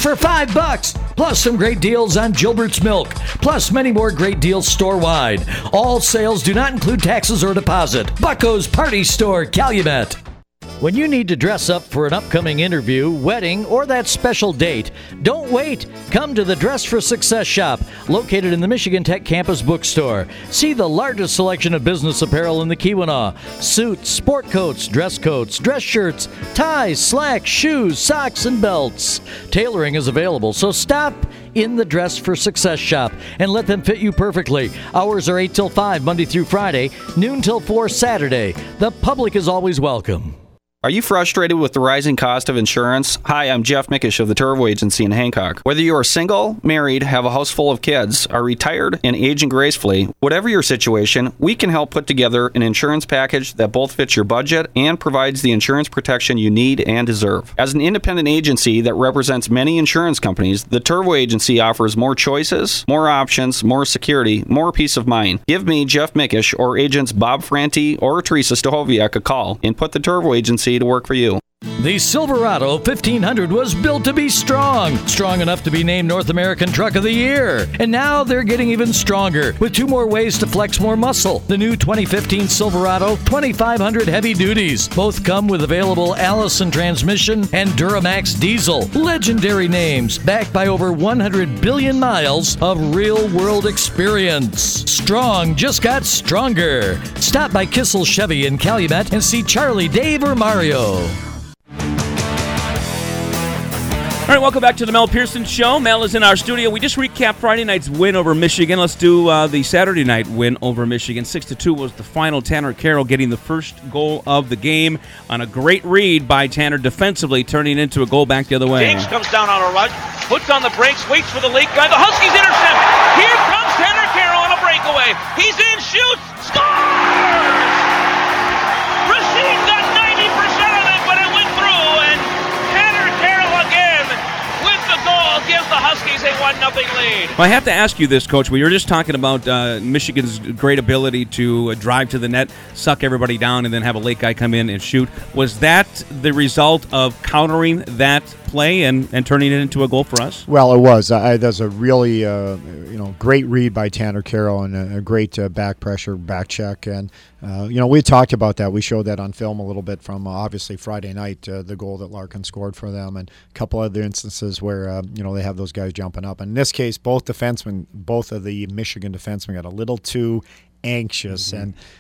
for $5. Plus some great deals on Gilbert's Milk. Plus many more great deals store-wide. All sales do not include taxes or deposit. Bucko's Party Store, Calumet. When you need to dress up for an upcoming interview, wedding, or that special date, don't wait. Come to the Dress for Success shop, located in the Michigan Tech Campus Bookstore. See the largest selection of business apparel in the Keweenaw. Suits, sport coats, dress shirts, ties, slacks, shoes, socks, and belts. Tailoring is available, so stop in the Dress for Success shop and let them fit you perfectly. Hours are 8 till 5, Monday through Friday, noon till 4 Saturday. The public is always welcome. Are you frustrated with the rising cost of insurance? Hi, I'm Jeff Mickish of the Turvo Agency in Hancock. Whether you are single, married, have a house full of kids, are retired, and aging gracefully, whatever your situation, we can help put together an insurance package that both fits your budget and provides the insurance protection you need and deserve. As an independent agency that represents many insurance companies, the Turvo Agency offers more choices, more options, more security, more peace of mind. Give me, Jeff Mickish, or agents Bob Franti or Teresa Stahoviak a call and put the Turvo Agency to work for you. The Silverado 1500 was built to be strong enough to be named North American Truck of the Year. And now they're getting even stronger with 2 more ways to flex more muscle. The new 2015 Silverado 2500 Heavy Duties. Both come with available Allison transmission and Duramax diesel. Legendary names backed by over 100 billion miles of real-world experience. Strong just got stronger. Stop by Kissel Chevy in Calumet and see Charlie, Dave, or Mario. All right, welcome back to the Mel Pearson Show. Mel is in our studio. We just recapped Friday night's win over Michigan. Let's do the Saturday night win over Michigan. 6-2 was the final. Tanner Carroll getting the first goal of the game on a great read by Tanner defensively, turning into a goal back the other way. James comes down on a rush, puts on the brakes, waits for the late guy. The Huskies intercept. Here comes Tanner Carroll on a breakaway. He's in, shoots, scores! Rashid got 90% of it, but it went through, and Tanner Carroll again with the goal gives the Huskies a 1-0 lead. Well, I have to ask you this, Coach. We were just talking about Michigan's great ability to drive to the net, suck everybody down, and then have a late guy come in and shoot. Was that the result of countering that play and turning it into a goal for us? Well, it was. That's a really great read by Tanner Carroll and a great back pressure, back check. And, we talked about that. We showed that on film a little bit from, obviously, Friday night, the goal that Larkin scored for them, and a couple other instances where, they have those guys jumping up. In this case, both of the Michigan defensemen got a little too anxious,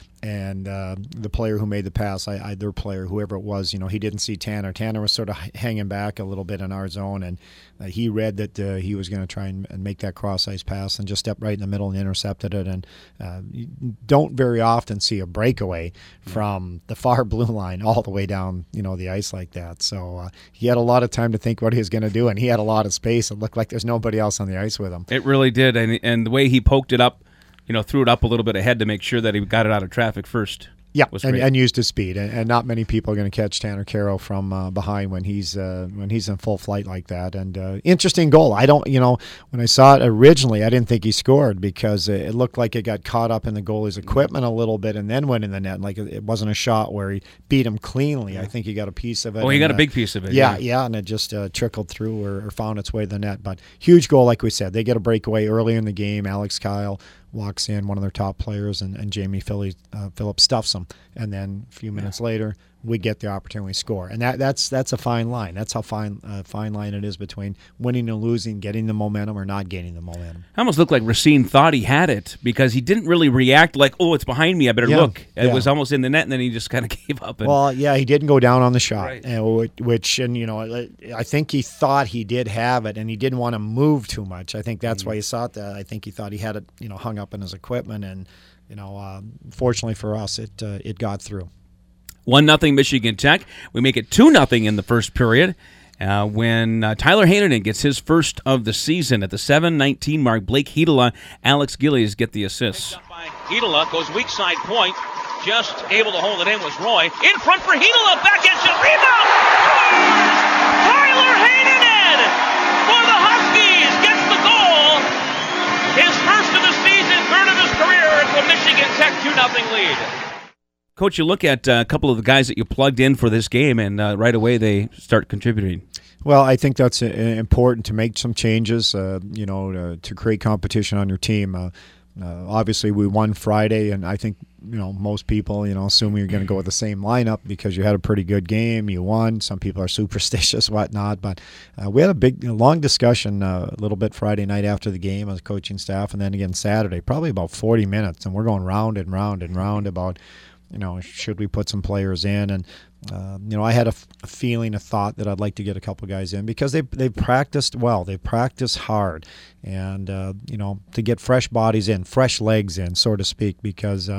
and the player who made the pass, their player, whoever it was, he didn't see Tanner. Tanner was sort of hanging back a little bit in our zone, and he read that he was going to try and make that cross-ice pass and just stepped right in the middle and intercepted it. And you don't very often see a breakaway from the far blue line all the way down, the ice like that. So he had a lot of time to think what he was going to do, and he had a lot of space. It looked like there's nobody else on the ice with him. It really did, and the way he poked it up, threw it up a little bit ahead to make sure that he got it out of traffic first. Yeah, and used his speed, and not many people are going to catch Tanner Carroll from behind when he's in full flight like that. And interesting goal. I don't, when I saw it originally, I didn't think he scored because it looked like it got caught up in the goalie's equipment a little bit and then went in the net. Like it wasn't a shot where he beat him cleanly. Yeah. I think he got a piece of it. Oh, he got a big piece of it. Yeah, and it just trickled through or found its way to the net. But huge goal, like we said. They get a breakaway early in the game. Alex Kyle walks in, one of their top players, and Jamie Phillips stuffs him. And then a few minutes later, we get the opportunity to score. And that's a fine line. That's how fine line it is between winning and losing, getting the momentum or not getting the momentum. It almost looked like Racine thought he had it because he didn't really react like, oh, it's behind me, I better look. It was almost in the net, and then he just kind of gave up. Well, he didn't go down on the shot, right. I think he thought he did have it, and he didn't want to move too much. I think that's why he saw it. I think he thought he had it, hung up in his equipment, and fortunately for us, it got through. 1-0 Michigan Tech. We make it 2-0 in the first period when Tyler Hainanen gets his first of the season at the 7:19 mark. Blake Heedela, Alex Gillies get the assists. Heedela goes weak side point. Just able to hold it in was Roy. In front for Heedela. Backhand shot. Rebound. Tyler Hainanen for the Huskies gets the goal. His first of the season, third of his career. It's a Michigan Tech 2-0 lead. Coach, you look at a couple of the guys that you plugged in for this game, and right away they start contributing. Well, I think that's important to make some changes, to create competition on your team. Obviously, we won Friday, and I think most people assume you're going to go with the same lineup because you had a pretty good game. You won. Some people are superstitious, whatnot. But we had a long discussion a little bit Friday night after the game as coaching staff, and then again Saturday, probably about 40 minutes, and we're going round and round and round about should we put some players in? And I had a feeling, a thought that I'd like to get a couple guys in because they've practiced well, they practiced hard, and to get fresh bodies in, fresh legs in, so to speak, because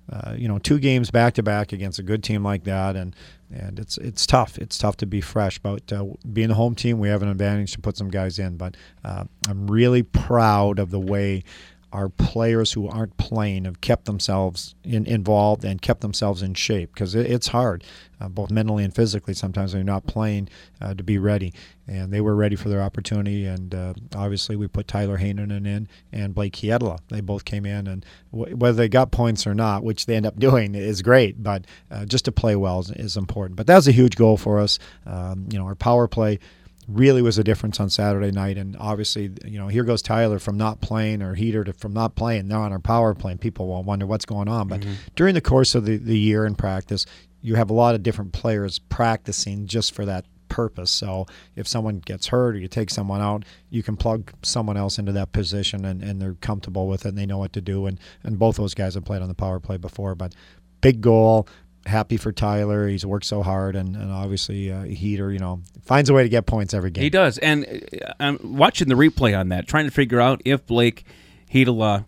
2 games back to back against a good team like that, and it's tough. It's tough to be fresh. But being the home team, we have an advantage to put some guys in. But I'm really proud of the way our players who aren't playing have kept themselves involved and kept themselves in shape, because it's hard, both mentally and physically, sometimes when you're not playing, to be ready. And they were ready for their opportunity, and obviously we put Tyler Heinonen in and Blake Kietala. They both came in, and whether they got points or not, which they end up doing, is great, but just to play well is important. But that was a huge goal for us. Our power play really was a difference on Saturday night, and obviously, here goes Tyler from not playing, or Heater from not playing. Now on our power play, people will wonder what's going on. But during the course of the year in practice, you have a lot of different players practicing just for that purpose. So if someone gets hurt or you take someone out, you can plug someone else into that position, and they're comfortable with it and they know what to do. And both those guys have played on the power play before. But big goal. Happy for Tyler. He's worked so hard, and obviously Heater, finds a way to get points every game. He does. And I'm watching the replay on that, trying to figure out if Blake Heater,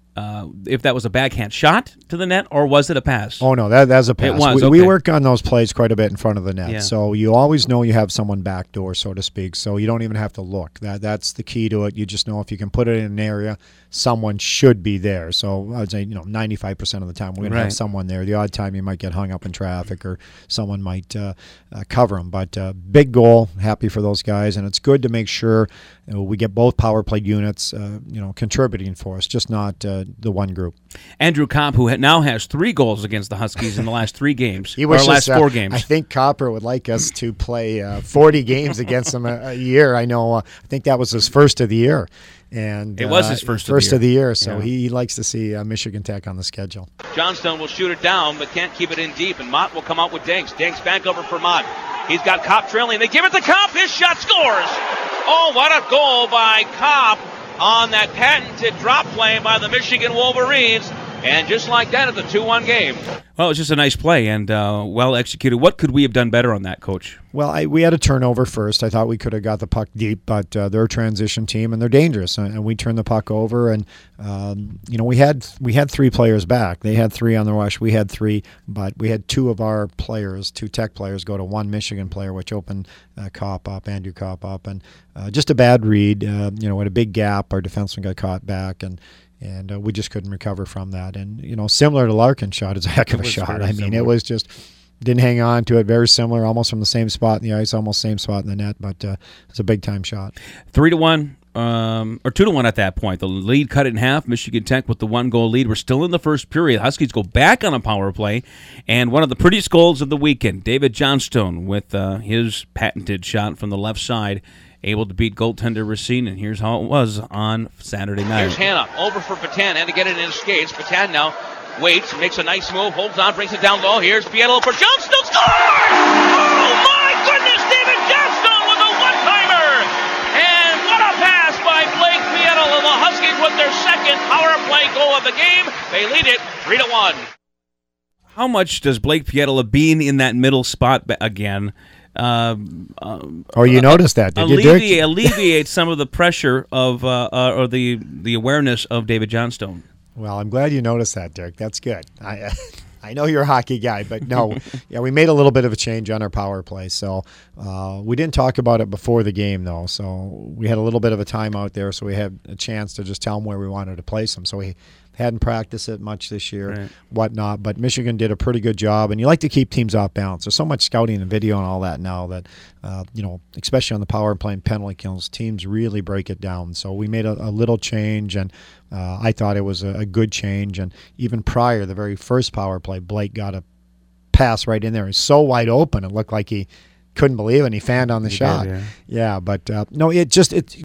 if that was a backhand shot to the net, or was it a pass? Oh, no, that's a pass. It was, we work on those plays quite a bit in front of the net. Yeah. So you always know you have someone backdoor, so to speak, so you don't even have to look. That's the key to it. You just know if you can put it in an area, someone should be there. So I'd say 95% of the time we're going to have someone there. The odd time you might get hung up in traffic or someone might cover them. But big goal, happy for those guys, and it's good to make sure we get both power play units contributing for us, just not the one group. Andrew Kopp, who now has 3 goals against the Huskies in the last 3 games, or last 4 games. I think Copper would like us to play 40 games against him a year. I know. I think that was his first of the year. And it was his first of the year, so he likes to see Michigan Tech on the schedule. Johnstone will shoot it down, but can't keep it in deep, and Mott will come out with Danks. Danks back over for Mott. He's got Kopp trailing. They give it to Kopp. His shot scores. Oh, what a goal by Kopp on that patented drop play by the Michigan Wolverines. And just like that, it's a 2-1 game. Well, it was just a nice play and well executed. What could we have done better on that, Coach? Well, we had a turnover first. I thought we could have got the puck deep, but they're a transition team and they're dangerous. And we turned the puck over, and we had 3 players back. They had 3 on the rush. We had 3, but we had 2 of our players, 2 Tech players, go to 1 Michigan player, which opened Kopp up, Andrew Kopp up, and just a bad read. With a big gap, our defenseman got caught back, and we just couldn't recover from that. And, similar to Larkin's shot, it's a heck of a shot. I mean, similar. It was just didn't hang on to it. Very similar, almost from the same spot in the ice, almost same spot in the net, but it's a big-time shot. 3-1, or 2-1 at that point. The lead cut in half. Michigan Tech with the 1-goal lead. We're still in the first period. Huskies go back on a power play, and one of the prettiest goals of the weekend, David Johnstone with his patented shot from the left side, able to beat goaltender Racine, and here's how it was on Saturday night. Here's Hanna, over for Patan, and to get it in his skates. Patan now waits, makes a nice move, holds on, brings it down low. Here's Biello for Johnstone, scores! Oh my goodness, David Johnstone with a one-timer! And what a pass by Blake Biello. The Huskies with their second power play goal of the game. They lead it 3-1. How much does Blake Pietila being in that middle spot again you noticed that, did you, Dirk? Alleviate some of the pressure of or the awareness of David Johnstone? Well, I'm glad you noticed that, Dirk. That's good. I know you're a hockey guy, but no, we made a little bit of a change on our power play. So we didn't talk about it before the game, though. So we had a little bit of a timeout there, so we had a chance to just tell them where we wanted to place them. So we hadn't practiced it much this year, whatnot. But Michigan did a pretty good job, and you like to keep teams off balance. There's so much scouting and video and all that now that, especially on the power play and penalty kills, teams really break it down. So we made a little change, and I thought it was a good change. And even prior, the very first power play, Blake got a pass right in there. It was so wide open, it looked like he couldn't believe it. And he fanned on the shot. did, Yeah, but no, it